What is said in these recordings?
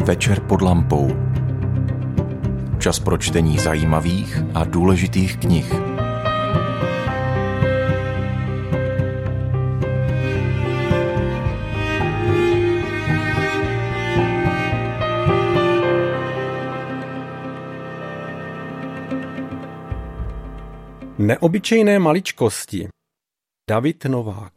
Večer pod lampou. Čas pro čtení zajímavých a důležitých knih. Neobyčejné maličkosti. David Novák.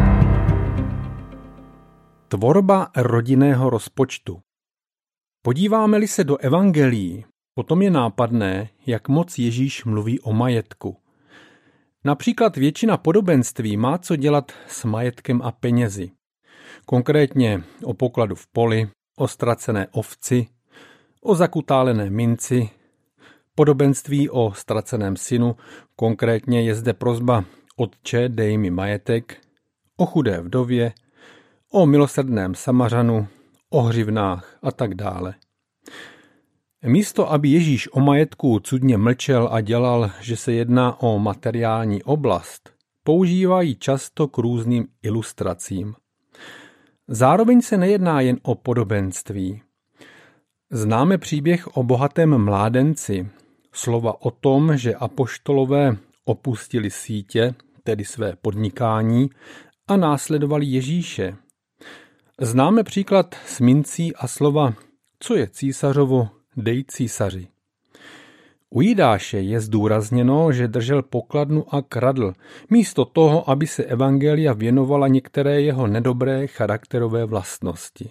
Tvorba rodinného rozpočtu. Podíváme-li se do evangelií, potom je nápadné, jak moc Ježíš mluví o majetku. Například většina podobenství má co dělat s majetkem a penězi. Konkrétně o pokladu v poli, o ztracené ovci, o zakutálené minci. Podobenství o ztraceném synu, konkrétně je zde prosba Otče, dej mi majetek, o chudé vdově, o milosrdném Samařanu, o hřivnách a tak dále. Místo, aby Ježíš o majetku cudně mlčel a dělal, že se jedná o materiální oblast, používají často k různým ilustracím. Zároveň se nejedná jen o podobenství. Známe příběh o bohatém mládenci, slova o tom, že apoštolové opustili sítě, tedy své podnikání, a následovali Ježíše. Známe příklad s mincí a slova co je císařovo, dej císaři. U Jidáše je zdůrazněno, že držel pokladnu a kradl, místo toho, aby se evangelia věnovala některé jeho nedobré charakterové vlastnosti.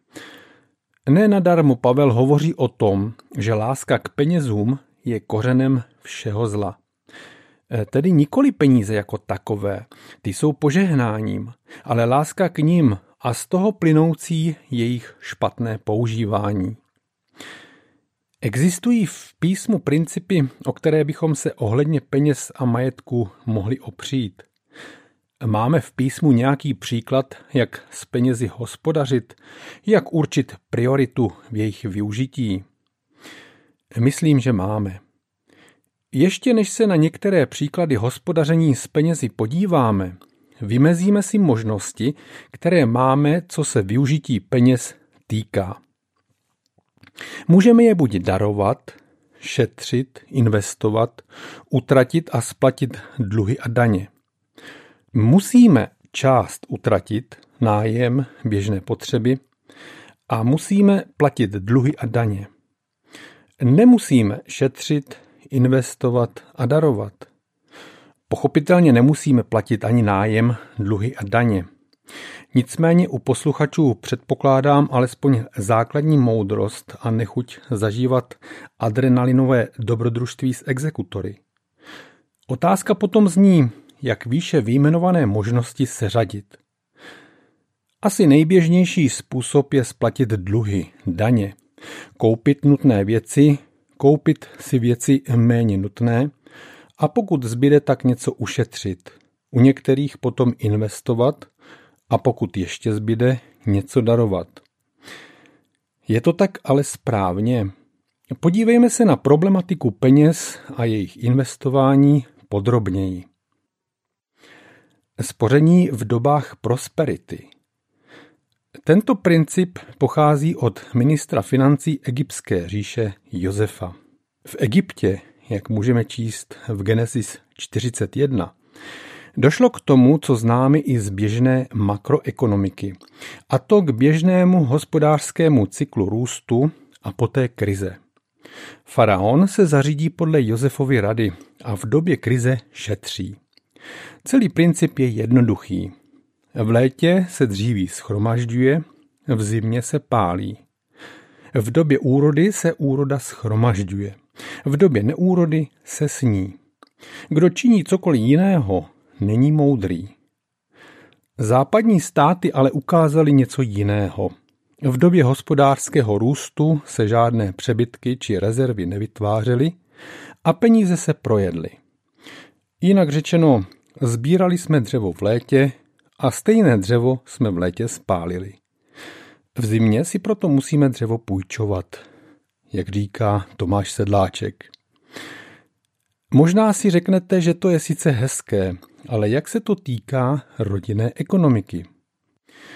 Nenadarmo Pavel hovoří o tom, že láska k penězům je kořenem všeho zla. Tedy nikoli peníze jako takové, ty jsou požehnáním, ale láska k nim a z toho plynoucí jejich špatné používání. Existují v písmu principy, o které bychom se ohledně peněz a majetku mohli opřít. Máme v písmu nějaký příklad, jak s penězi hospodařit, jak určit prioritu v jejich využití? Myslím, že máme. Ještě než se na některé příklady hospodaření s penězi podíváme, vymezíme si možnosti, které máme, co se využití peněz týká. Můžeme je buď darovat, šetřit, investovat, utratit a splatit dluhy a daně. Musíme část utratit, nájem, běžné potřeby, a musíme platit dluhy a daně. Nemusíme šetřit, investovat a darovat. Pochopitelně nemusíme platit ani nájem, dluhy a daně. Nicméně u posluchačů předpokládám alespoň základní moudrost a nechuť zažívat adrenalinové dobrodružství s exekutory. Otázka potom zní, jak výše vyjmenované možnosti seřadit. Asi nejběžnější způsob je splatit dluhy, daně, koupit nutné věci, koupit si věci méně nutné a pokud zbyde, tak něco ušetřit. U některých potom investovat a pokud ještě zbyde, něco darovat. Je to tak ale správně? Podívejme se na problematiku peněz a jejich investování podrobněji. Spoření v dobách prosperity. Tento princip pochází od ministra financí egyptské říše Josefa. V Egyptě, jak můžeme číst v Genesis 41, došlo k tomu, co známe i z běžné makroekonomiky, a to k běžnému hospodářskému cyklu růstu a poté krize. Faraon se zařídí podle Josefovy rady a v době krize šetří. Celý princip je jednoduchý. V létě se dříví shromažďuje, v zimě se pálí. V době úrody se úroda shromažďuje, v době neúrody se sní. Kdo činí cokoliv jiného, není moudrý. Západní státy ale ukázaly něco jiného. V době hospodářského růstu se žádné přebytky či rezervy nevytvářely a peníze se projedly. Jinak řečeno, sbírali jsme dřevo v létě a stejné dřevo jsme v létě spálili. V zimě si proto musíme dřevo půjčovat, jak říká Tomáš Sedláček. Možná si řeknete, že to je sice hezké, ale jak se to týká rodinné ekonomiky?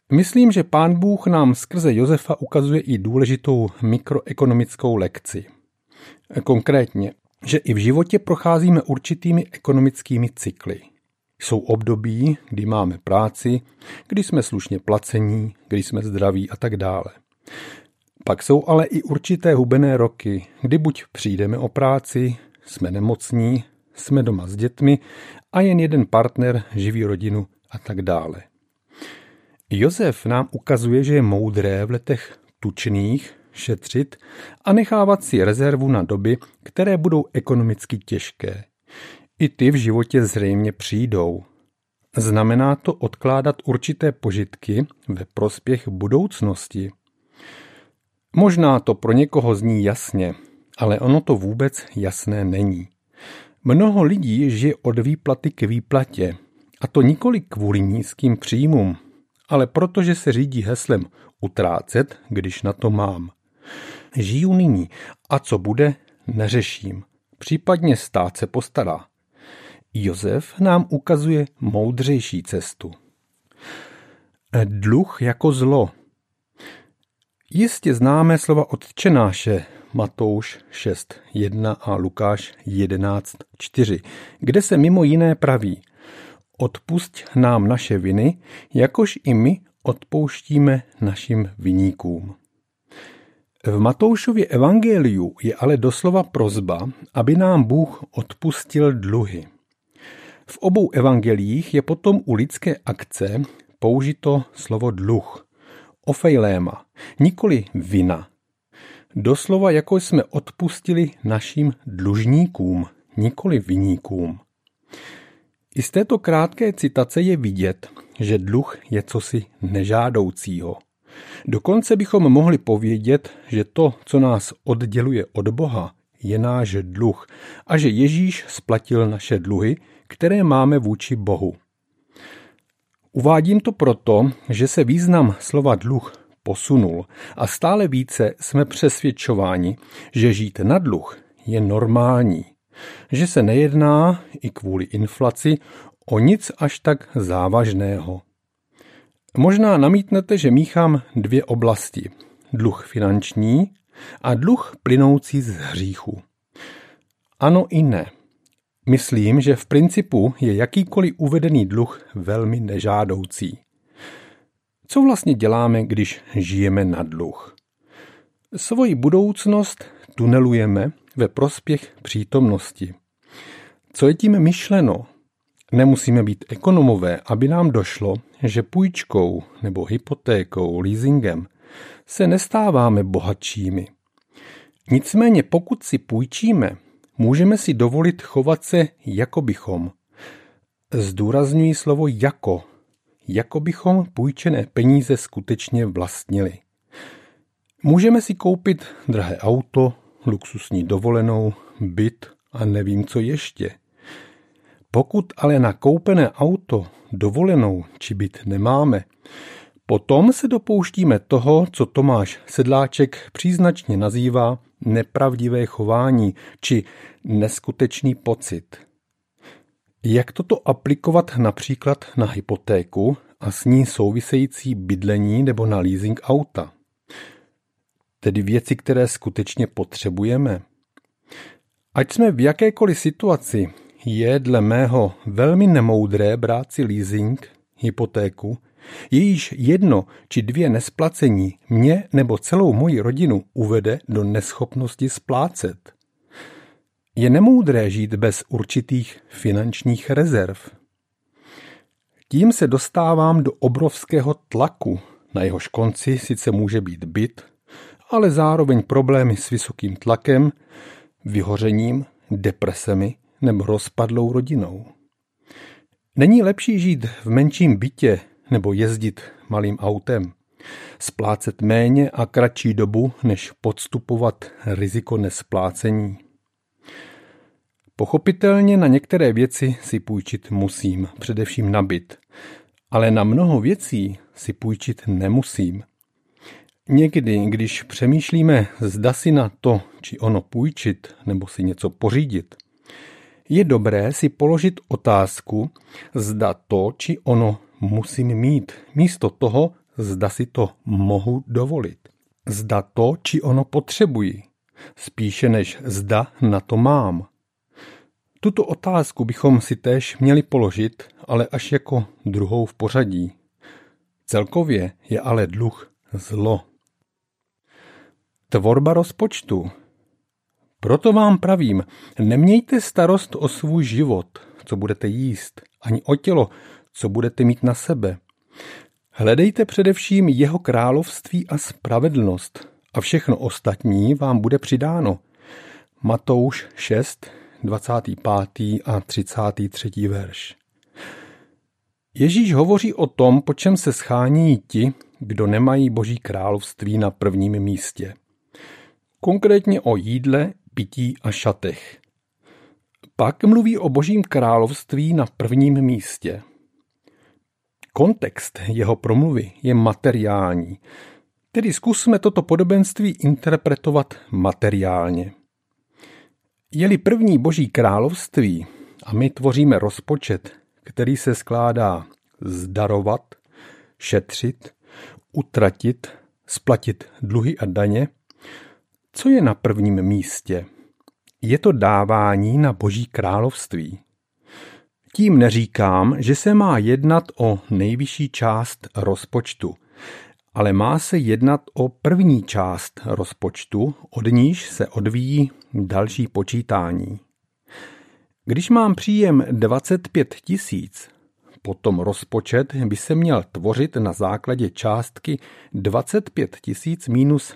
Myslím, že Pán Bůh nám skrze Josefa ukazuje i důležitou mikroekonomickou lekci. Konkrétně, že i v životě procházíme určitými ekonomickými cykly. Jsou období, kdy máme práci, kdy jsme slušně placení, kdy jsme zdraví a tak dále. Pak jsou ale i určité hubené roky, kdy buď přijdeme o práci, jsme nemocní, jsme doma s dětmi a jen jeden partner živí rodinu a tak dále. Josef nám ukazuje, že je moudré v letech tučných šetřit a nechávat si rezervu na doby, které budou ekonomicky těžké. I ty v životě zřejmě přijdou. Znamená to odkládat určité požitky ve prospěch budoucnosti. Možná to pro někoho zní jasně, ale ono to vůbec jasné není. Mnoho lidí žije od výplaty k výplatě, a to nikoli kvůli nízkým příjmům, ale protože se řídí heslem utrácet, když na to mám. Žiju nyní a co bude, neřeším. Případně stát se postará. Josef nám ukazuje moudřejší cestu. Dluh jako zlo. Jistě známé slova Otčenáše Matouš 6.1 a Lukáš 11.4, kde se mimo jiné praví: odpusť nám naše viny, jakož i my odpouštíme našim viníkům. V Matoušově evangeliu je ale doslova prosba, aby nám Bůh odpustil dluhy. V obou evangeliích je potom u lidské akce použito slovo dluh, ofejléma, nikoli vina. Doslova jako jsme odpustili našim dlužníkům, nikoli viníkům. I z této krátké citace je vidět, že dluh je cosi nežádoucího. Dokonce bychom mohli povědět, že to, co nás odděluje od Boha, je náš dluh a že Ježíš splatil naše dluhy, které máme vůči Bohu. Uvádím to proto, že se význam slova dluh posunul a stále více jsme přesvědčováni, že žít na dluh je normální, že se nejedná i kvůli inflaci o nic až tak závažného. Možná namítnete, že míchám dvě oblasti, dluh finanční a dluh plynoucí z hříchu. Ano i ne. Myslím, že v principu je jakýkoliv uvedený dluh velmi nežádoucí. Co vlastně děláme, když žijeme na dluh? Svoji budoucnost tunelujeme ve prospěch přítomnosti. Co je tím myšleno? Nemusíme být ekonomové, aby nám došlo, že půjčkou nebo hypotékou, leasingem se nestáváme bohatšími. Nicméně pokud si půjčíme, můžeme si dovolit chovat se jako bychom. Zdůrazňuji slovo jako bychom půjčené peníze skutečně vlastnili. Můžeme si koupit drahé auto, luxusní dovolenou, byt a nevím co ještě. Pokud ale na koupené auto, dovolenou či byt nemáme, potom se dopouštíme toho, co Tomáš Sedláček příznačně nazývá nepravdivé chování či neskutečný pocit. Jak toto aplikovat například na hypotéku a s ní související bydlení nebo na leasing auta? Tedy věci, které skutečně potřebujeme. Ať jsme v jakékoliv situaci, je dle mého velmi nemoudré brát si leasing, hypotéku, jejíž 1 či 2 nesplacení mě nebo celou moji rodinu uvede do neschopnosti splácet. Je nemoudré žít bez určitých finančních rezerv. Tím se dostávám do obrovského tlaku, na jehož konci sice může být byt, ale zároveň problémy s vysokým tlakem, vyhořením, depresemi nebo rozpadlou rodinou. Není lepší žít v menším bytě nebo jezdit malým autem, splácet méně a kratší dobu, než podstupovat riziko nesplácení. Pochopitelně na některé věci si půjčit musím, především na byt, ale na mnoho věcí si půjčit nemusím. Někdy, když přemýšlíme, zda si na to či ono půjčit nebo si něco pořídit, je dobré si položit otázku, zda to či ono musím mít, místo toho, zda si to mohu dovolit. Zda to, či ono potřebuji, spíše než zda na to mám. Tuto otázku bychom si též měli položit, ale až jako druhou v pořadí. Celkově je ale dluh zlo. Tvorba rozpočtu. Proto vám pravím, nemějte starost o svůj život, co budete jíst, ani o tělo, co budete mít na sebe. Hledejte především jeho království a spravedlnost a všechno ostatní vám bude přidáno. Matouš 6, 25. a 33. verš. Ježíš hovoří o tom, po čem se schání ti, kdo nemají Boží království na prvním místě. Konkrétně o jídle, pití a šatech. Pak mluví o Božím království na prvním místě. Kontext jeho promluvy je materiální, tedy zkusme toto podobenství interpretovat materiálně. Je-li první Boží království a my tvoříme rozpočet, který se skládá zdarovat, šetřit, utratit, splatit dluhy a daně, co je na prvním místě? Je to dávání na Boží království. Tím neříkám, že se má jednat o nejvyšší část rozpočtu, ale má se jednat o první část rozpočtu, od níž se odvíjí další počítání. Když mám příjem 25 000, potom rozpočet by se měl tvořit na základě částky 25 000 minus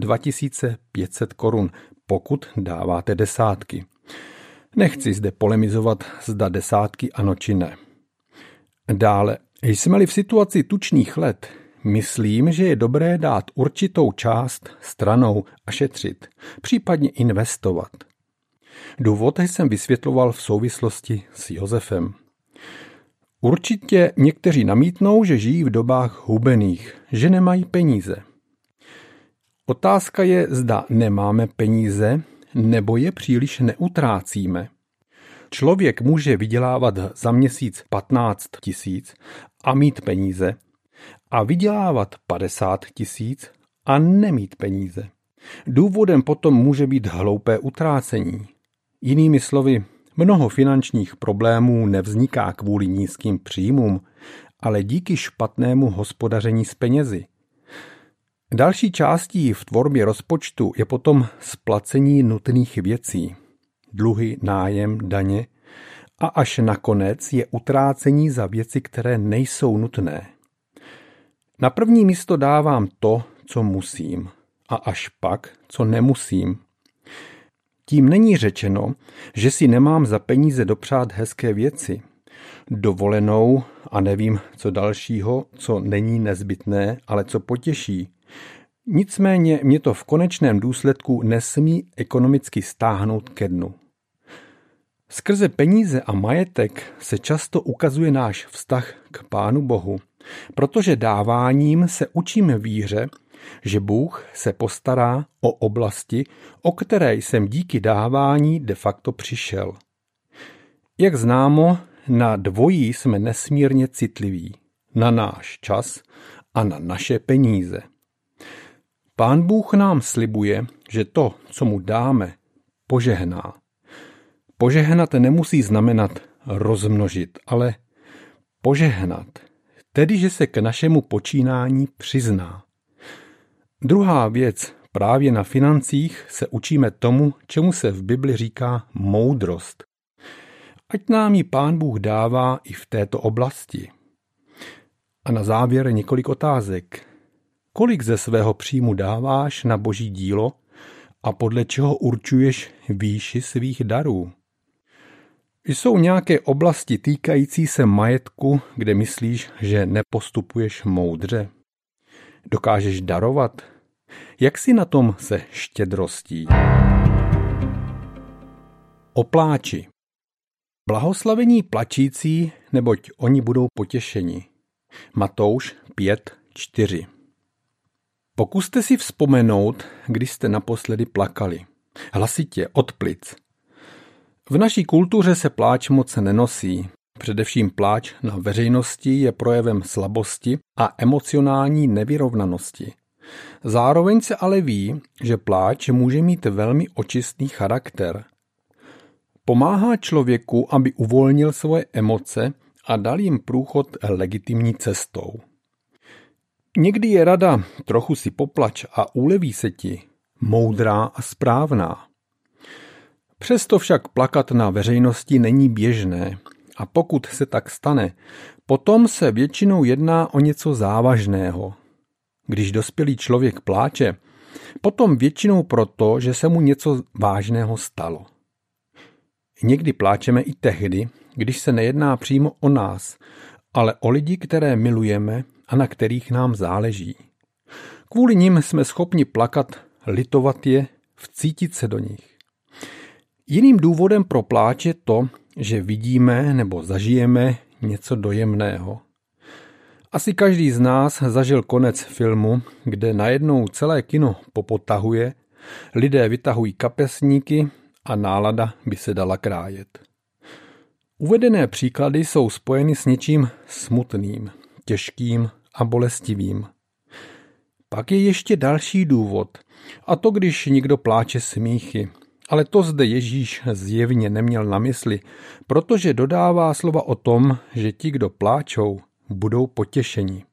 2500 korun, pokud dáváte desátky. Nechci zde polemizovat, zda desátky ano či ne. Dále, jsme-li v situaci tučných let, myslím, že je dobré dát určitou část stranou a šetřit, případně investovat. Důvod jsem vysvětloval v souvislosti s Josefem. Určitě někteří namítnou, že žijí v dobách hubených, že nemají peníze. Otázka je, zda nemáme peníze, nebo je příliš neutrácíme. Člověk může vydělávat za měsíc 15 000 a mít peníze a vydělávat 50 000 a nemít peníze. Důvodem potom může být hloupé utrácení. Jinými slovy, mnoho finančních problémů nevzniká kvůli nízkým příjmům, ale díky špatnému hospodaření s penězi. Další částí v tvorbě rozpočtu je potom splacení nutných věcí, dluhy, nájem, daně a až nakonec je utrácení za věci, které nejsou nutné. Na první místo dávám to, co musím, a až pak, co nemusím. Tím není řečeno, že si nemám za peníze dopřát hezké věci, dovolenou a nevím co dalšího, co není nezbytné, ale co potěší. Nicméně mě to v konečném důsledku nesmí ekonomicky stáhnout ke dnu. Skrze peníze a majetek se často ukazuje náš vztah k Pánu Bohu, protože dáváním se učíme víře, že Bůh se postará o oblasti, o které jsem díky dávání de facto přišel. Jak známo, na dvojí jsme nesmírně citliví, na náš čas a na naše peníze. Pán Bůh nám slibuje, že to, co mu dáme, požehná. Požehnat nemusí znamenat rozmnožit, ale požehnat, tedy že se k našemu počínání přizná. Druhá věc, právě na financích se učíme tomu, čemu se v Bibli říká moudrost. Ať nám ji Pán Bůh dává i v této oblasti. A na závěr několik otázek. Kolik ze svého příjmu dáváš na Boží dílo a podle čeho určuješ výši svých darů? Jsou nějaké oblasti týkající se majetku, kde myslíš, že nepostupuješ moudře? Dokážeš darovat? Jak si na tom se štědrostí? O pláči. Blahoslavení plačící, neboť oni budou potěšeni. Matouš 5:4. Pokuste si vzpomenout, když jste naposledy plakali. Hlasitě, od plic. V naší kultuře se pláč moc nenosí, Především pláč na veřejnosti je projevem slabosti a emocionální nevyrovnanosti. Zároveň se ale ví, že pláč může mít velmi očistný charakter. Pomáhá člověku, aby uvolnil svoje emoce a dal jim průchod legitimní cestou. Někdy je rada trochu si poplač a uleví se ti moudrá a správná. Přesto však plakat na veřejnosti není běžné a pokud se tak stane, potom se většinou jedná o něco závažného. Když dospělý člověk pláče, potom většinou proto, že se mu něco vážného stalo. Někdy pláčeme i tehdy, když se nejedná přímo o nás, ale o lidi, které milujeme a na kterých nám záleží. Kvůli nim jsme schopni plakat, litovat je, vcítit se do nich. Jiným důvodem pro pláč je to, že vidíme nebo zažijeme něco dojemného. Asi každý z nás zažil konec filmu, kde najednou celé kino popotahuje, lidé vytahují kapesníky a nálada by se dala krájet. Uvedené příklady jsou spojeny s něčím smutným, těžkým a bolestivým. Pak je ještě další důvod, a to když někdo pláče smíchy. Ale to zde Ježíš zjevně neměl na mysli, protože dodává slova o tom, že ti, kdo pláčou, budou potěšeni.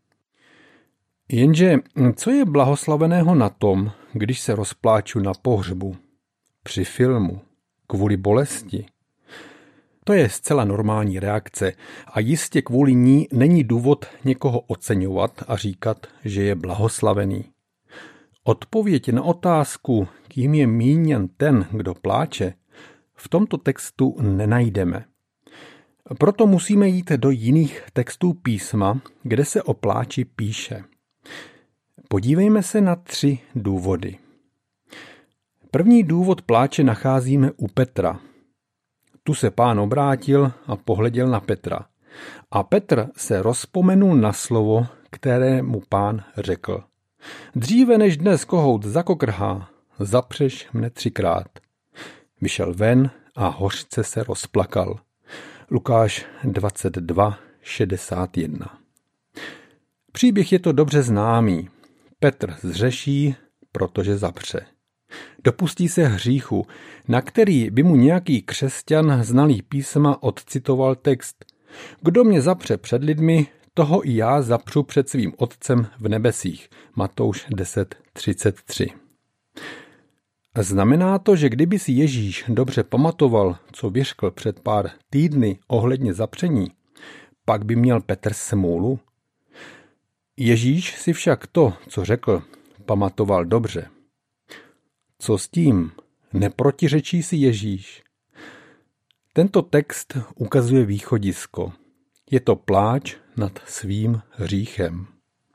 Jenže co je blahoslaveného na tom, když se rozpláču na pohřbu, při filmu, kvůli bolesti? To je zcela normální reakce a jistě kvůli ní není důvod někoho oceňovat a říkat, že je blahoslavený. Odpověď na otázku, kým je míněn ten, kdo pláče, v tomto textu nenajdeme. Proto musíme jít do jiných textů písma, kde se o pláči píše. Podívejme se na 3 důvody. První důvod pláče nacházíme u Petra. Tu se Pán obrátil a pohleděl na Petra. A Petr se rozpomenul na slovo, které mu Pán řekl. Dříve než dnes kohout zakokrhá, zapřeš mne 3krát. Vyšel ven a hořce se rozplakal. Lukáš 22:61. Příběh je to dobře známý. Petr zřeší, protože zapře. Dopustí se hříchu, na který by mu nějaký křesťan znalý písma odcitoval text. Kdo mě zapře před lidmi, toho i já zapřu před svým Otcem v nebesích. Matouš 10:33. Znamená to, že kdyby si Ježíš dobře pamatoval, co vyřkl před pár týdny ohledně zapření, pak by měl Petr smůlu? Ježíš si však to, co řekl, pamatoval dobře. Co s tím? Neprotiřečí si Ježíš? Tento text ukazuje východisko. Je to pláč nad svým hříchem.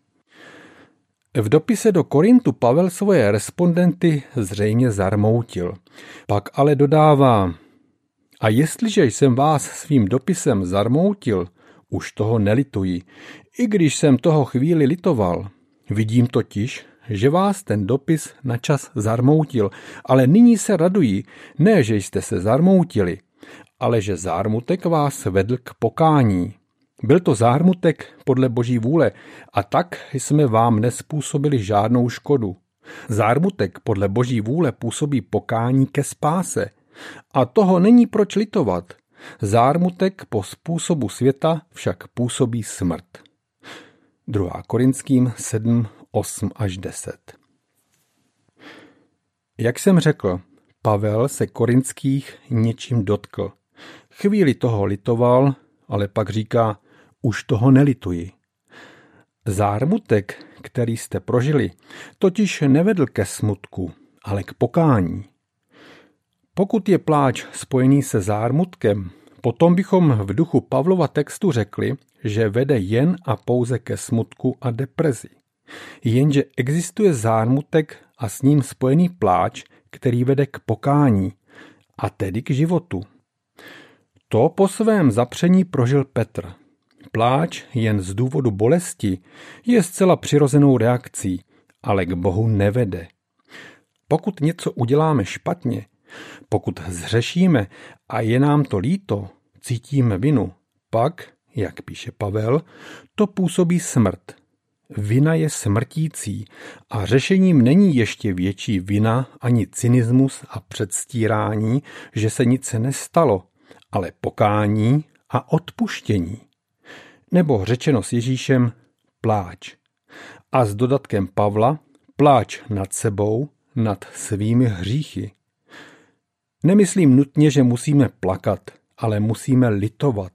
V dopise do Korintu Pavel svoje respondenty zřejmě zarmoutil. Pak ale dodává: a jestliže jsem vás svým dopisem zarmoutil, už toho nelituji, i když jsem toho chvíli litoval. Vidím totiž, že vás ten dopis načas zarmoutil, ale nyní se raduji, ne, že jste se zarmoutili, ale že zármutek vás vedl k pokání. Byl to zármutek podle Boží vůle a tak jsme vám nespůsobili žádnou škodu. Zármutek podle Boží vůle působí pokání ke spáse a toho není proč litovat. Zármutek po způsobu světa však působí smrt. 2. Korinským 7:8-10. Jak jsem řekl, Pavel se korinských něčím dotkl. Chvíli toho litoval, ale pak říká, už toho nelituji. Zármutek, který jste prožili, totiž nevedl ke smutku, ale k pokání. Pokud je pláč spojený se zármutkem, potom bychom v duchu Pavlova textu řekli, že vede jen a pouze ke smutku a depresi. Jenže existuje zármutek a s ním spojený pláč, který vede k pokání, a tedy k životu. To po svém zapření prožil Petr. Pláč jen z důvodu bolesti je zcela přirozenou reakcí, ale k Bohu nevede. Pokud něco uděláme špatně, pokud zhřešíme a je nám to líto, cítíme vinu, Pak, jak píše Pavel, to působí smrt. Vina je smrtící a řešením není ještě větší vina ani cynismus a předstírání, že se nic nestalo, ale pokání a odpuštění. Nebo řečeno s Ježíšem, pláč. A s dodatkem Pavla, pláč nad sebou, nad svými hříchy. Nemyslím nutně, že musíme plakat, ale musíme litovat.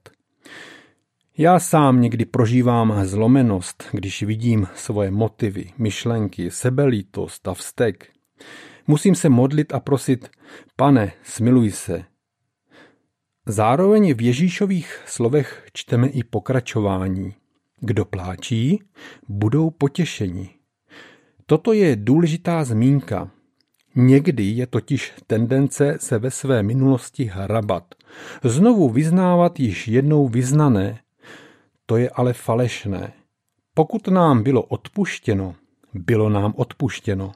Já sám někdy prožívám zlomenost, když vidím svoje motivy, myšlenky, sebelítost a vztek. Musím se modlit a prosit, Pane, smiluj se. Zároveň v Ježíšových slovech čteme i pokračování. Kdo pláčí, budou potěšeni. Toto je důležitá zmínka. Někdy je totiž tendence se ve své minulosti hrabat, znovu vyznávat již jednou vyznané. To je ale falešné. Pokud nám bylo odpuštěno, bylo nám odpuštěno.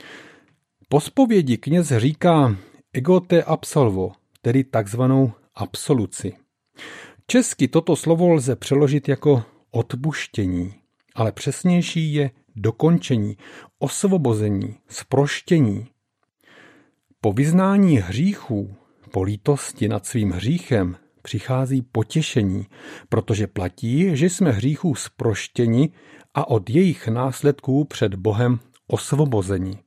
Po zpovědi kněz říká ego te absolvo, tedy takzvanou absoluci. Česky toto slovo lze přeložit jako odpuštění, ale přesnější je dokončení, osvobození, zproštění. Po vyznání hříchů, po lítosti nad svým hříchem, přichází potěšení, protože platí, že jsme hříchů zproštěni a od jejich následků před Bohem osvobozeni.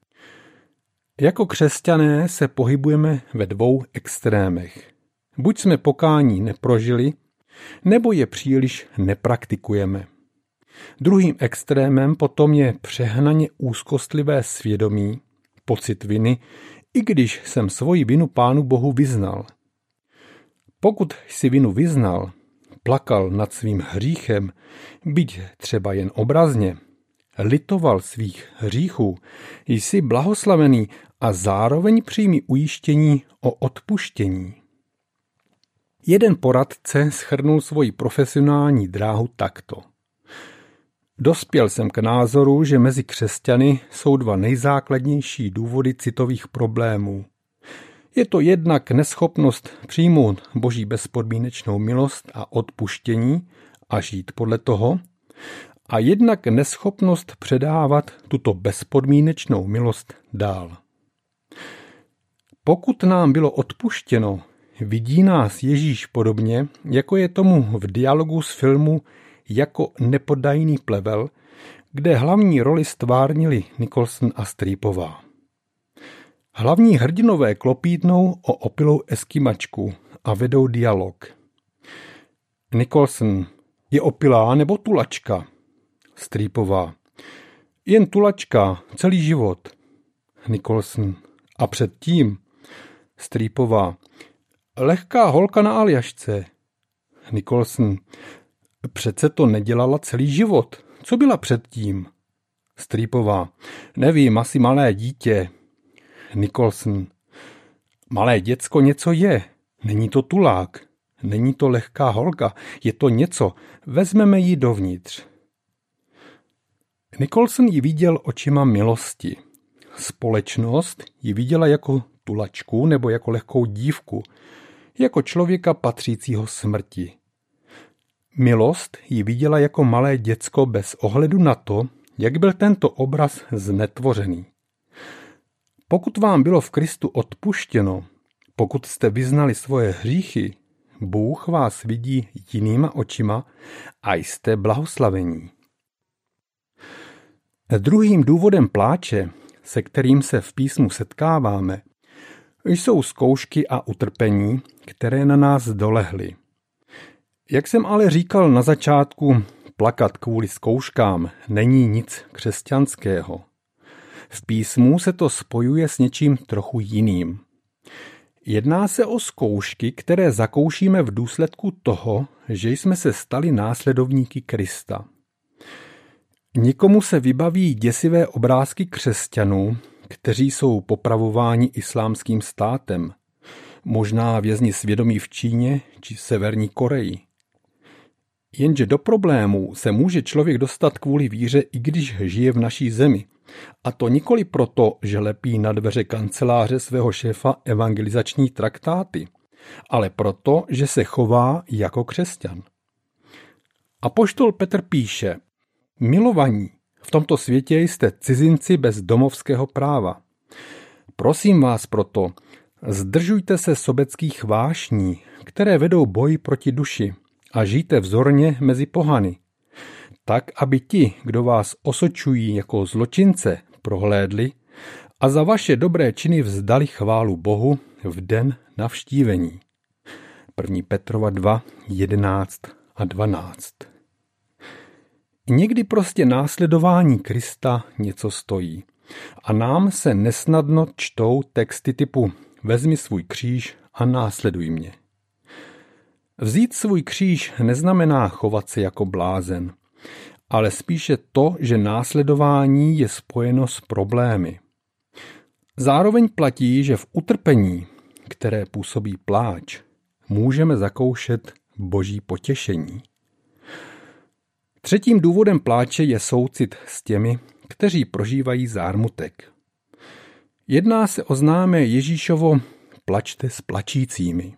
Jako křesťané se pohybujeme ve dvou extrémech. Buď jsme pokání neprožili, nebo je příliš nepraktikujeme. Druhým extrémem potom je přehnaně úzkostlivé svědomí, pocit viny, i když jsem svoji vinu Pánu Bohu vyznal. Pokud jsi vinu vyznal, plakal nad svým hříchem, byť třeba jen obrazně, litoval svých hříchů, jsi blahoslavený a zároveň přijmi ujištění o odpuštění. Jeden poradce shrnul svoji profesionální dráhu takto. Dospěl jsem k názoru, že mezi křesťany jsou dva nejzákladnější důvody citových problémů. Je to jednak neschopnost přijmout Boží bezpodmínečnou milost a odpuštění a žít podle toho, a jednak neschopnost předávat tuto bezpodmínečnou milost dál. Pokud nám bylo odpuštěno, vidí nás Ježíš podobně, jako je tomu v dialogu z filmu Jako nepodajný plevel, kde hlavní roli stvárnili Nicholson a Streepová. Hlavní hrdinové klopítnou o opilou eskimačku a vedou dialog. Nicholson: je opilá nebo tulačka? Streepová: jen tulačka, celý život. Nicholson: a předtím? Streepová: lehká holka na Aljašce. Nicholson: přece to nedělala celý život. Co byla předtím? Streepová: nevím, asi malé dítě. Nicholson: malé děcko něco je. Není to tulák. Není to lehká holka. Je to něco. Vezmeme ji dovnitř. Nicholson ji viděl očima milosti. Společnost ji viděla jako tulačku nebo jako lehkou dívku, jako člověka patřícího smrti. Milost ji viděla jako malé děcko bez ohledu na to, jak byl tento obraz znetvořený. Pokud vám bylo v Kristu odpuštěno, pokud jste vyznali svoje hříchy, Bůh vás vidí jinýma očima a jste blahoslavení. Druhým důvodem pláče, se kterým se v písmu setkáváme, jsou zkoušky a utrpení, které na nás dolehly. Jak jsem ale říkal na začátku, plakat kvůli zkouškám není nic křesťanského. V písmu se to spojuje s něčím trochu jiným. Jedná se o zkoušky, které zakoušíme v důsledku toho, že jsme se stali následovníky Krista. Nikomu se vybaví děsivé obrázky křesťanů, kteří jsou popravováni islámským státem, možná vězni svědomí v Číně či Severní Koreji. Jenže do problémů se může člověk dostat kvůli víře, i když žije v naší zemi. A to nikoli proto, že lepí na dveře kanceláře svého šéfa evangelizační traktáty, ale proto, že se chová jako křesťan. Apoštol Petr píše: Milovaní, v tomto světě jste cizinci bez domovského práva. Prosím vás proto, zdržujte se sobeckých vášní, které vedou boj proti duši, a žijte vzorně mezi pohany, tak, aby ti, kdo vás osočují jako zločince, prohlédli a za vaše dobré činy vzdali chválu Bohu v den navštívení. 1. Petrova 2, 11 a 12. Někdy prostě následování Krista něco stojí a nám se nesnadno čtou texty typu vezmi svůj kříž a následuj mě. Vzít svůj kříž neznamená chovat se jako blázen, ale spíše to, že následování je spojeno s problémy. Zároveň platí, že v utrpení, které působí pláč, můžeme zakoušet Boží potěšení. Třetím důvodem pláče je soucit s těmi, kteří prožívají zármutek. Jedná se o známé Ježíšovo plačte s plačícími.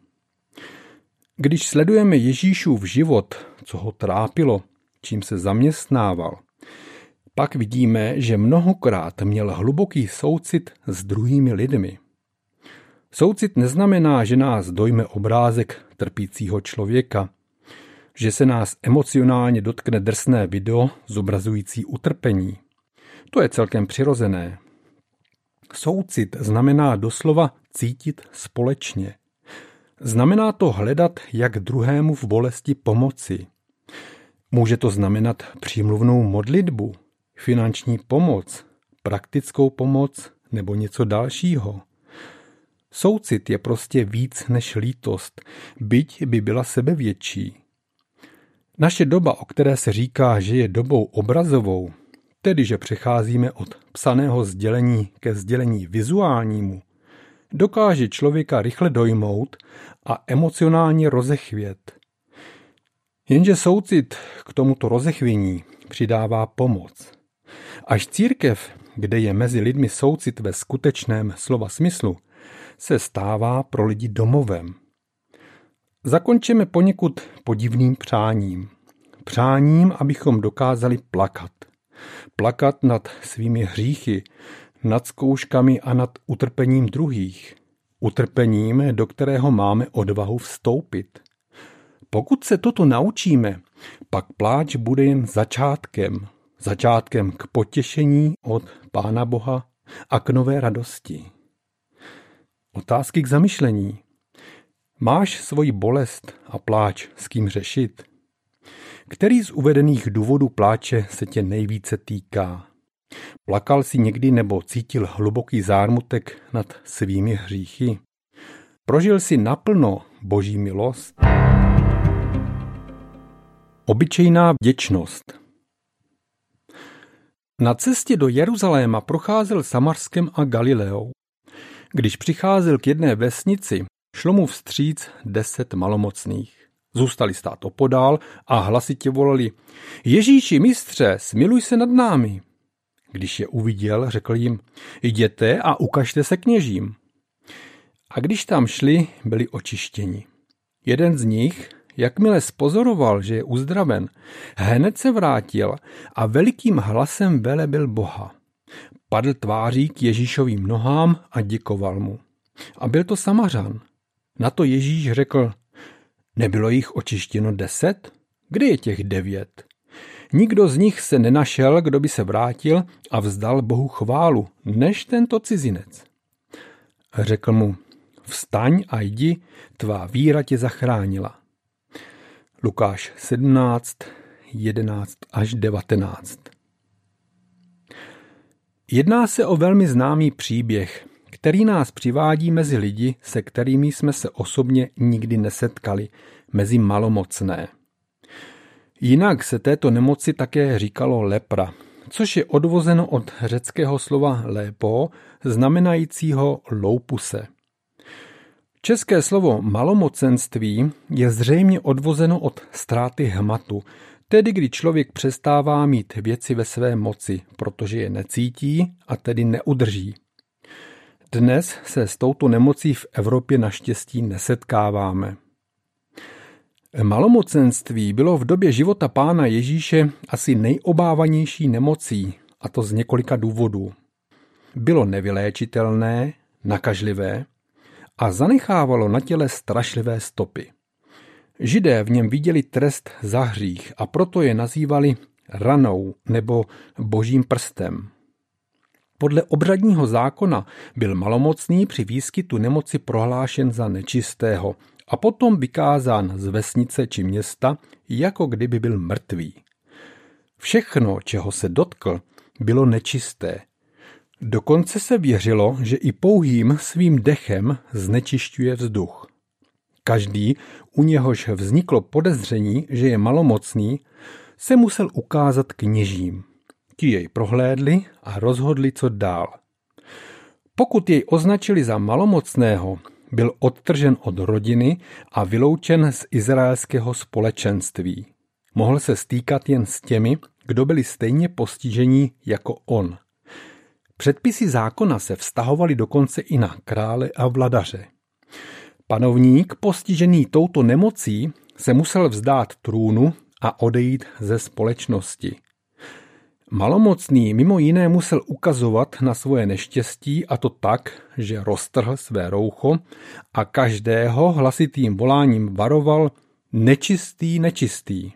Když sledujeme Ježíšův život, co ho trápilo, čím se zaměstnával, pak vidíme, že mnohokrát měl hluboký soucit s druhými lidmi. Soucit neznamená, že nás dojme obrázek trpícího člověka, že se nás emocionálně dotkne drsné video zobrazující utrpení. To je celkem přirozené. Soucit znamená doslova cítit společně. Znamená to hledat, jak druhému v bolesti pomoci. Může to znamenat přímluvnou modlitbu, finanční pomoc, praktickou pomoc nebo něco dalšího. Soucit je prostě víc než lítost, byť by byla sebevětší. Naše doba, o které se říká, že je dobou obrazovou, tedy že přecházíme od psaného sdělení ke sdělení vizuálnímu, dokáže člověka rychle dojmout a emocionálně rozechvět. Jenže soucit k tomuto rozechvění přidává pomoc. Až církev, kde je mezi lidmi soucit ve skutečném slova smyslu, se stává pro lidi domovem. Zakončíme poněkud podivným přáním. Přáním, abychom dokázali plakat. Plakat nad svými hříchy, nad zkouškami a nad utrpením druhých. Utrpením, do kterého máme odvahu vstoupit. Pokud se toto naučíme, pak pláč bude jen začátkem k potěšení od Pána Boha a k nové radosti. Otázky k zamyšlení. Máš svoji bolest a pláč s kým řešit? Který z uvedených důvodů pláče se tě nejvíce týká? Plakal jsi někdy nebo cítil hluboký zármutek nad svými hříchy? Prožil jsi naplno Boží milost? Obyčejná vděčnost. Na cestě do Jeruzaléma procházel Samarskem a Galileou. Když přicházel k jedné vesnici, šlo mu vstříc 10 malomocných. Zůstali stát opodál a hlasitě volali: Ježíši, mistře, smiluj se nad námi. Když je uviděl, řekl jim: Jděte a ukažte se kněžím. A když tam šli, byli očištěni. Jeden z nich, jakmile spozoroval, že je uzdraven, hned se vrátil a velikým hlasem velebil Boha. Padl tváří k Ježíšovým nohám a děkoval mu. A byl to Samařan. Na to Ježíš řekl: Nebylo jich očištěno 10? Kde je těch 9? Nikdo z nich se nenašel, kdo by se vrátil a vzdal Bohu chválu, než tento cizinec. Řekl mu: Vstaň a jdi, tvá víra tě zachránila. Lukáš 17, 11 až 19. Jedná se o velmi známý příběh, který nás přivádí mezi lidi, se kterými jsme se osobně nikdy nesetkali, mezi malomocné. Jinak se této nemoci také říkalo lepra, což je odvozeno od řeckého slova lépo, znamenajícího loupuse. České slovo malomocenství je zřejmě odvozeno od ztráty hmatu, tedy kdy člověk přestává mít věci ve své moci, protože je necítí a tedy neudrží. Dnes se s touto nemocí v Evropě naštěstí nesetkáváme. Malomocenství bylo v době života Pána Ježíše asi nejobávanější nemocí, a to z několika důvodů. Bylo nevyléčitelné, nakažlivé a zanechávalo na těle strašlivé stopy. Židé v něm viděli trest za hřích a proto je nazývali ranou nebo božím prstem. Podle obřadního zákona byl malomocný při výskytu nemoci prohlášen za nečistého a potom vykázán z vesnice či města, jako kdyby byl mrtvý. Všechno, čeho se dotkl, bylo nečisté. Dokonce se věřilo, že i pouhým svým dechem znečišťuje vzduch. Každý, u něhož vzniklo podezření, že je malomocný, se musel ukázat kněžím. Ti jej prohlédli a rozhodli, co dál. Pokud jej označili za malomocného, byl odtržen od rodiny a vyloučen z izraelského společenství. Mohl se stýkat jen s těmi, kdo byli stejně postižení jako on. Předpisy zákona se vztahovaly dokonce i na krále a vladaře. Panovník, postižený touto nemocí, se musel vzdát trůnu a odejít ze společnosti. Malomocný mimo jiné musel ukazovat na svoje neštěstí, a to tak, že roztrhl své roucho a každého hlasitým voláním varoval: nečistý, nečistý.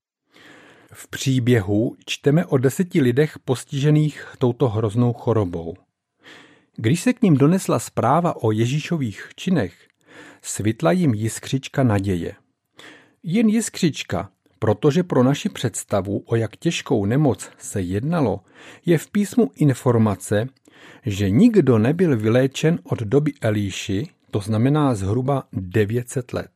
V příběhu čteme o 10 lidech postižených touto hroznou chorobou. Když se k nim donesla zpráva o Ježíšových činech, svitla jim jiskřička naděje. Jen jiskřička, protože pro naši představu, o jak těžkou nemoc se jednalo, je v písmu informace, že nikdo nebyl vyléčen od doby Elíši, to znamená zhruba 900 let.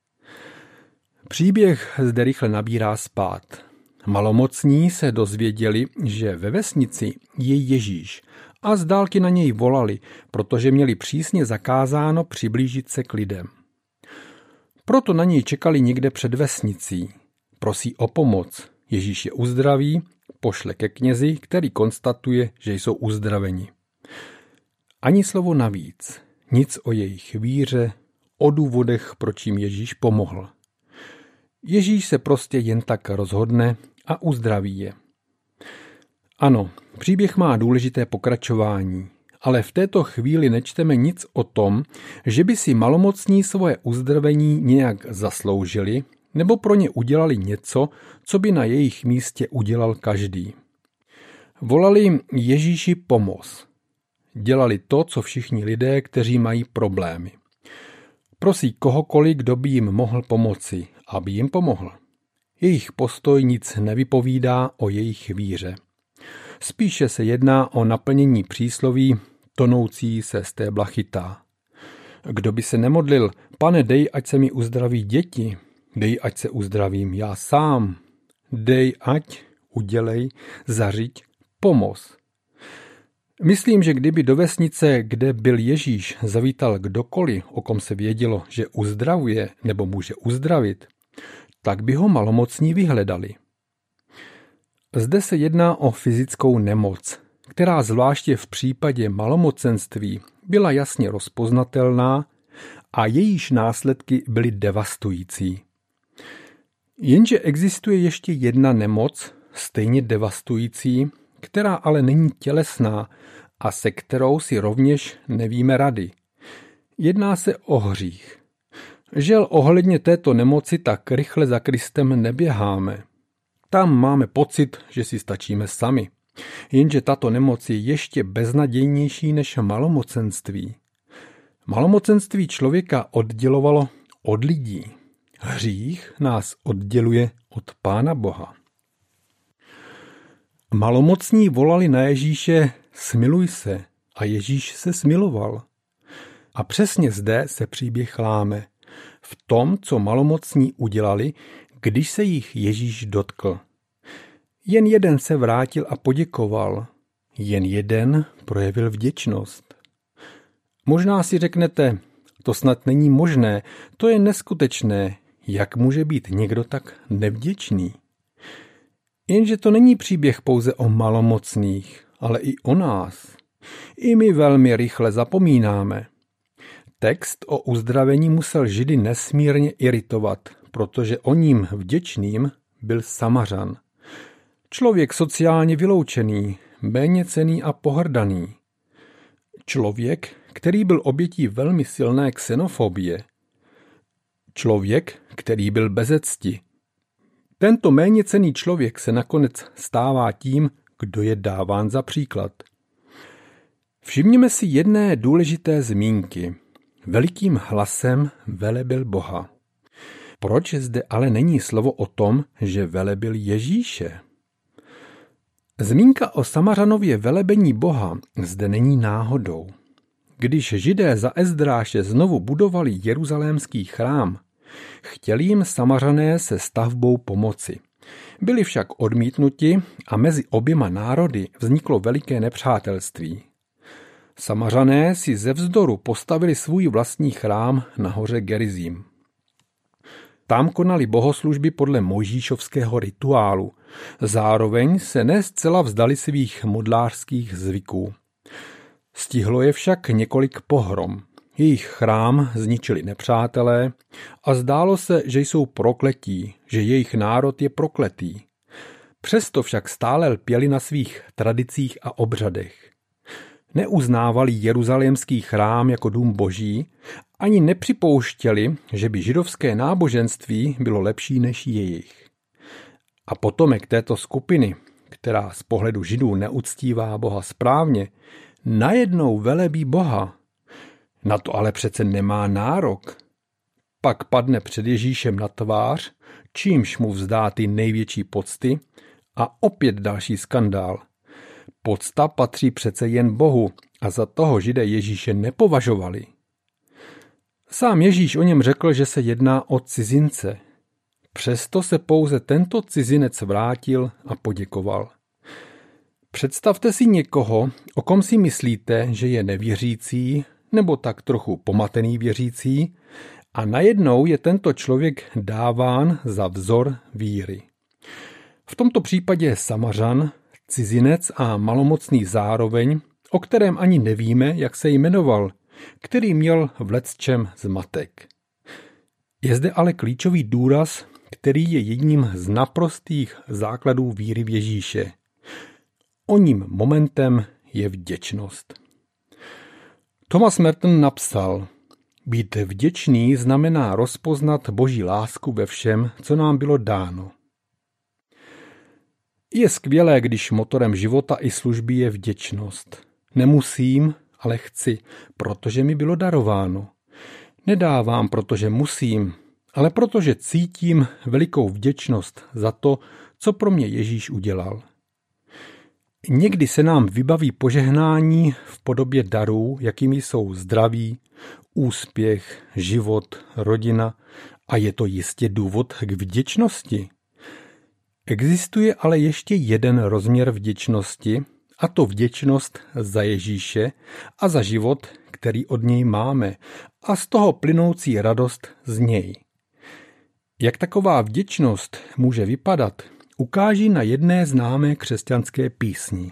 Příběh zde rychle nabírá spád. Malomocní se dozvěděli, že ve vesnici je Ježíš a z dálky na něj volali, protože měli přísně zakázáno přiblížit se k lidem. Proto na něj čekali někde před vesnicí. Prosí o pomoc. Ježíš je uzdraví, pošle ke knězi, který konstatuje, že jsou uzdraveni. Ani slovo navíc, nic o jejich víře, o důvodech, proč jim Ježíš pomohl. Ježíš se prostě jen tak rozhodne a uzdraví je. Ano, příběh má důležité pokračování, ale v této chvíli nečteme nic o tom, že by si malomocní svoje uzdravení nějak zasloužili, nebo pro ně udělali něco, co by na jejich místě udělal každý. Volali Ježíši pomoz. Dělali to, co všichni lidé, kteří mají problémy. Prosí kohokoliv, kdo by jim mohl pomoci, aby jim pomohl. Jejich postoj nic nevypovídá o jejich víře. Spíše se jedná o naplnění přísloví tonoucí se stébla chytá. Kdo by se nemodlil: Pane, dej, ať se mi uzdraví děti, dej, ať se uzdravím já sám, dej, ať, udělej, zařiď, pomoz. Myslím, že kdyby do vesnice, kde byl Ježíš, zavítal kdokoliv, o kom se vědělo, že uzdravuje nebo může uzdravit, tak by ho malomocní vyhledali. Zde se jedná o fyzickou nemoc, která zvláště v případě malomocenství byla jasně rozpoznatelná a jejíž následky byly devastující. Jenže existuje ještě jedna nemoc, stejně devastující, která ale není tělesná a se kterou si rovněž nevíme rady. Jedná se o hřích. Žel ohledně této nemoci tak rychle za Kristem neběháme. Tam máme pocit, že si stačíme sami. Jenže tato nemoc je ještě beznadějnější než malomocenství. Malomocenství člověka oddělovalo od lidí. Hřích nás odděluje od Pána Boha. Malomocní volali na Ježíše: smiluj se, a Ježíš se smiloval. A přesně zde se příběh láme. V tom, co malomocní udělali, když se jich Ježíš dotkl. Jen jeden se vrátil a poděkoval. Jen jeden projevil vděčnost. Možná si řeknete: to snad není možné, to je neskutečné, jak může být někdo tak nevděčný? Jenže to není příběh pouze o malomocných, ale i o nás. I my velmi rychle zapomínáme. Text o uzdravení musel Židy nesmírně iritovat, protože o ním vděčným byl Samařan. Člověk sociálně vyloučený, méněcenný a pohrdaný. Člověk, který byl obětí velmi silné xenofobie. Člověk, který byl beze cti. Tento méněcenný člověk se nakonec stává tím, kdo je dáván za příklad. Všimněme si jedné důležité zmínky. Velikým hlasem velebil Boha. Proč zde ale není slovo o tom, že velebil Ježíše? Zmínka o Samařanově velebení Boha zde není náhodou. Když Židé za Ezdráše znovu budovali jeruzalémský chrám, chtěli jim Samařané se stavbou pomoci. Byli však odmítnuti a mezi oběma národy vzniklo veliké nepřátelství. Samařané si ze vzdoru postavili svůj vlastní chrám na hoře Gerizim. Tam konali bohoslužby podle mojžíšovského rituálu. Zároveň se ne zcela vzdali svých modlářských zvyků. Stihlo je však několik pohrom. Jejich chrám zničili nepřátelé a zdálo se, že jsou prokletí, že jejich národ je prokletý. Přesto však stále lpěli na svých tradicích a obřadech. Neuznávali jeruzalémský chrám jako dům boží, ani nepřipouštěli, že by židovské náboženství bylo lepší než jejich. A potomek této skupiny, která z pohledu Židů neuctívá Boha správně, najednou velebí Boha. Na to ale přece nemá nárok. Pak padne před Ježíšem na tvář, čímž mu vzdá ty největší pocty a opět další skandál. Pocta patří přece jen Bohu a za toho Židé Ježíše nepovažovali. Sám Ježíš o něm řekl, že se jedná o cizince. Přesto se pouze tento cizinec vrátil a poděkoval. Představte si někoho, o kom si myslíte, že je nevěřící nebo tak trochu pomatený věřící a najednou je tento člověk dáván za vzor víry. V tomto případě je Samařan, cizinec a malomocný zároveň, o kterém ani nevíme, jak se jmenoval, který měl v lecčem zmatek. Je zde ale klíčový důraz, který je jedním z naprostých základů víry v Ježíše. Oním momentem je vděčnost. Thomas Merton napsal: být vděčný znamená rozpoznat Boží lásku ve všem, co nám bylo dáno. Je skvělé, když motorem života i služby je vděčnost. Nemusím, ale chci, protože mi bylo darováno. Nedávám, protože musím, ale protože cítím velikou vděčnost za to, co pro mě Ježíš udělal. Někdy se nám vybaví požehnání v podobě darů, jakými jsou zdraví, úspěch, život, rodina, a je to jistě důvod k vděčnosti. Existuje ale ještě jeden rozměr vděčnosti, a to vděčnost za Ježíše a za život, který od něj máme, a z toho plynoucí radost z něj. Jak taková vděčnost může vypadat, ukáží na jedné známé křesťanské písni.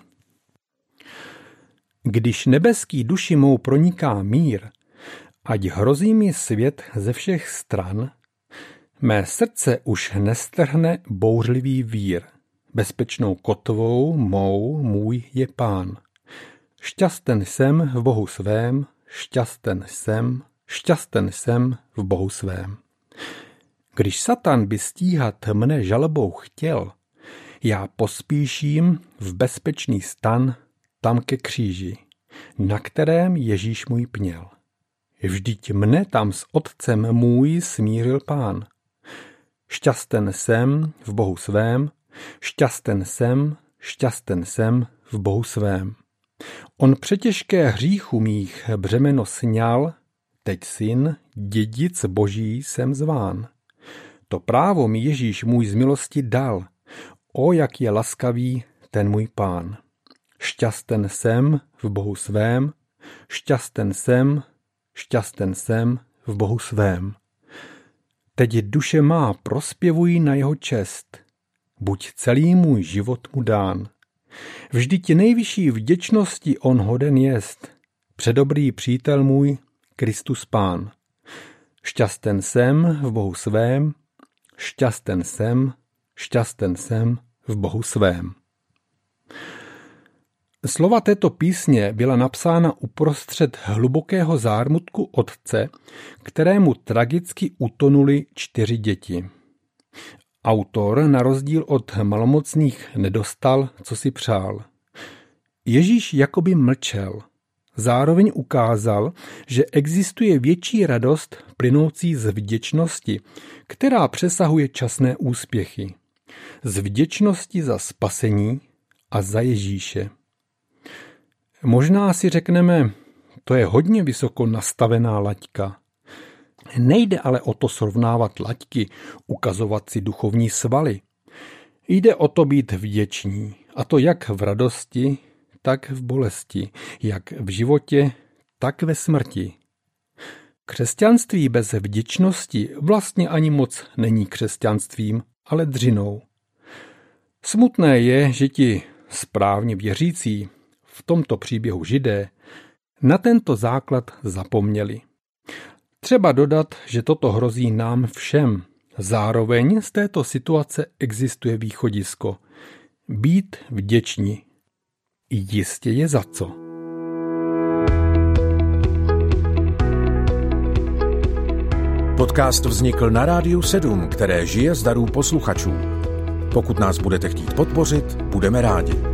Když nebeský duši mou proniká mír, ať hrozí mi svět ze všech stran, mé srdce už nestrhne bouřlivý vír. Bezpečnou kotvou mou můj je Pán. Šťasten jsem v Bohu svém, šťasten jsem v Bohu svém. Když Satan by stíhat mne žalobou chtěl, já pospíším v bezpečný stan tam ke kříži, na kterém Ježíš můj pněl. Vždyť mne tam s Otcem můj smířil Pán. Šťasten jsem v Bohu svém, šťasten jsem v Bohu svém. On přetěžké hříchu mých břemeno sňal, teď syn, dědic Boží jsem zván. To právo mi Ježíš můj z milosti dal, o jak je laskavý ten můj Pán. Šťasten jsem v Bohu svém, šťasten jsem v Bohu svém. Teď duše má prospěvují na jeho čest, buď celý můj život mu dán. Vždyť nejvyšší vděčnosti on hoden jest. Předobrý přítel můj, Kristus Pán. Šťasten jsem v Bohu svém, šťasten jsem v Bohu svém. Slova této písně byla napsána uprostřed hlubokého zármutku otce, kterému tragicky utonuly 4 děti. Autor, na rozdíl od malomocných, nedostal, co si přál. Ježíš jakoby mlčel. Zároveň ukázal, že existuje větší radost plynoucí z vděčnosti, která přesahuje časné úspěchy. Z vděčnosti za spasení a za Ježíše. Možná si řekneme, to je hodně vysoko nastavená laťka. Nejde ale o to srovnávat laťky, ukazovat si duchovní svaly. Jde o to být vděční, a to jak v radosti, tak v bolesti, jak v životě, tak ve smrti. Křesťanství bez vděčnosti vlastně ani moc není křesťanstvím, ale dřinou. Smutné je, že ti správně věřící, v tomto příběhu Židé, na tento základ zapomněli. Třeba dodat, že toto hrozí nám všem. Zároveň z této situace existuje východisko. Být vděční. Jistě je za co. Podcast vznikl na Rádiu 7, které žije z darů posluchačů. Pokud nás budete chtít podpořit, budeme rádi.